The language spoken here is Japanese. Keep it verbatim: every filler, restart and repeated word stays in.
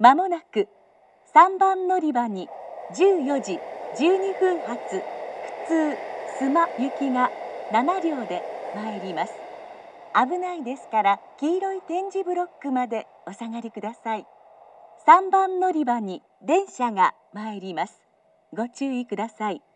まもなくさんばん乗り場にじゅうよじじゅうにふん発普通須磨行きがななりょうで参ります。危ないですから黄色い点字ブロックまでお下がりください。さんばん乗り場に電車が参ります。ご注意ください。